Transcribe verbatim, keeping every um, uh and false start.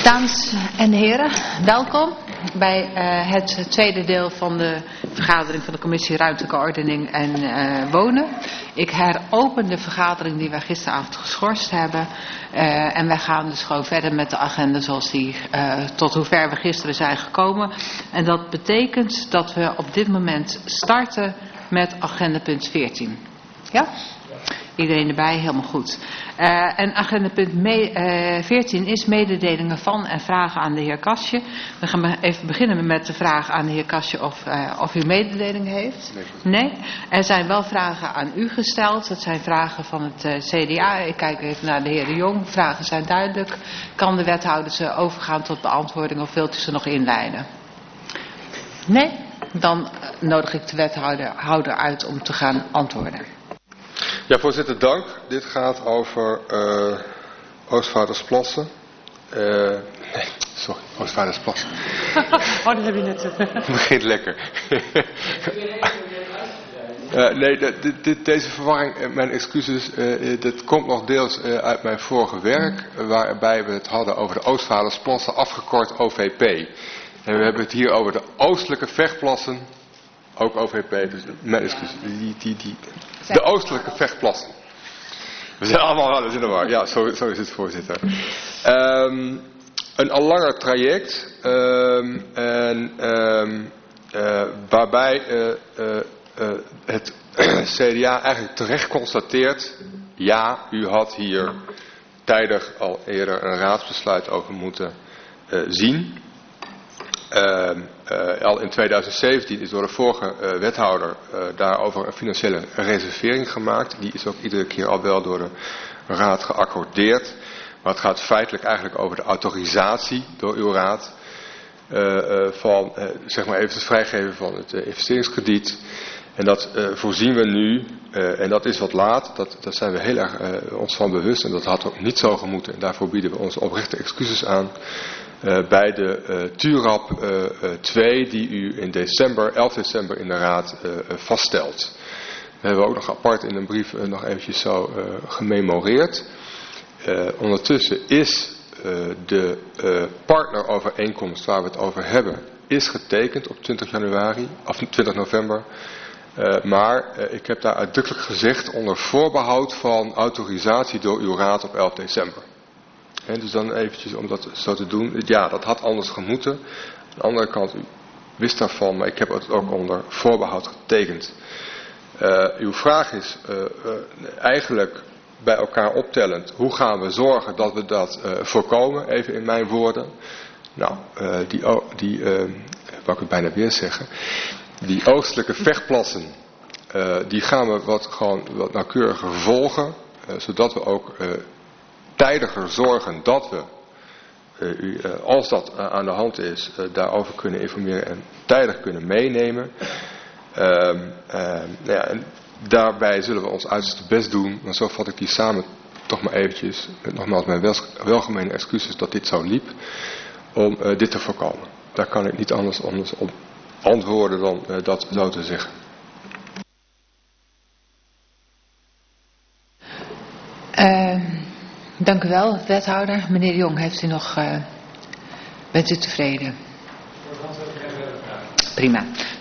Dames en heren, welkom bij uh, het tweede deel van de vergadering van de Commissie Ruimtelijke Ordening en uh, Wonen. Ik heropen de vergadering die wij gisteravond geschorst hebben. Uh, en wij gaan dus gewoon verder met de agenda zoals die uh, tot hoever we gisteren zijn gekomen. En dat betekent dat we op dit moment starten met agenda punt veertien. Ja? Iedereen erbij, helemaal goed. Uh, en agenda punt veertien is mededelingen van en vragen aan de heer Kastje. We gaan even beginnen met de vraag aan de heer Kastje of, uh, of u mededelingen heeft. Nee. nee? Er zijn wel vragen aan u gesteld. Dat zijn vragen van het uh, C D A. Ik kijk even naar de heer De Jong. Vragen zijn duidelijk. Kan de wethouder ze overgaan tot beantwoording of wilt u ze nog inleiden? Nee? Dan nodig ik de wethouder uit om te gaan antwoorden. Ja, voorzitter, dank. Dit gaat over uh, Oostvaardersplassen. Uh, nee, sorry, Oostvaardersplassen. Oh, dat heb je net. Het begint lekker. uh, nee, dit, dit, deze verwarring, mijn excuses, uh, dat komt nog deels uh, uit mijn vorige werk, waarbij we het hadden over de Oostvaardersplassen, afgekort O V P. En we hebben het hier over de oostelijke vechtplassen, ook O V P, dus mijn excuses, die... die, die De oostelijke vechtplassen. We zijn allemaal wel eens in de war. Ja, zo, zo is het, voorzitter. Um, een al langer traject. Um, en, um, uh, waarbij uh, uh, uh, het C D A eigenlijk terecht constateert. Ja, u had hier tijdig al eerder een raadsbesluit over moeten uh, zien. Uh, uh, al in tweeduizend zeventien is door de vorige uh, wethouder uh, daarover een financiële reservering gemaakt. Die is ook iedere keer al wel door de raad geaccordeerd. Maar het gaat feitelijk eigenlijk over de autorisatie door uw raad uh, uh, van uh, zeg maar even het vrijgeven van het uh, investeringskrediet. En dat uh, voorzien we nu, uh, en dat is wat laat, dat, dat zijn we heel erg uh, ons van bewust. En dat had ook niet zo gemoeten. En daarvoor bieden we onze oprechte excuses aan. Uh, bij de uh, T U R A P uh, uh, twee die u in december, elf december in de raad uh, uh, vaststelt. We hebben ook nog apart in een brief uh, nog eventjes zo uh, gememoreerd. Uh, ondertussen is uh, de uh, partnerovereenkomst waar we het over hebben, is getekend op twintig januari, of twintig november. Uh, maar uh, ik heb daar uitdrukkelijk gezegd onder voorbehoud van autorisatie door uw raad op elf december. He, dus dan eventjes om dat zo te doen. Ja, dat had anders gemoeten. Aan de andere kant, u wist daarvan, maar ik heb het ook onder voorbehoud getekend. Uh, uw vraag is uh, uh, eigenlijk bij elkaar optellend. Hoe gaan we zorgen dat we dat uh, voorkomen? Even in mijn woorden. Nou, uh, die, die uh, wou ik het bijna weer zeggen. Die oostelijke vechtplassen, uh, die gaan we wat, gewoon wat nauwkeuriger volgen. Uh, zodat we ook... Uh, tijdiger zorgen dat we, uh, u, uh, als dat uh, aan de hand is, uh, daarover kunnen informeren en tijdig kunnen meenemen. Uh, uh, nou ja, en daarbij zullen we ons uiterste best doen, maar zo vat ik die samen toch maar eventjes, met nogmaals mijn wel, welgemeene excuses dat dit zo liep, om uh, dit te voorkomen. Daar kan ik niet anders, anders op antwoorden dan uh, dat zo te zeggen. Uh... Dank u wel, wethouder. Meneer De Jong, heeft u nog, uh, bent u tevreden? Prima.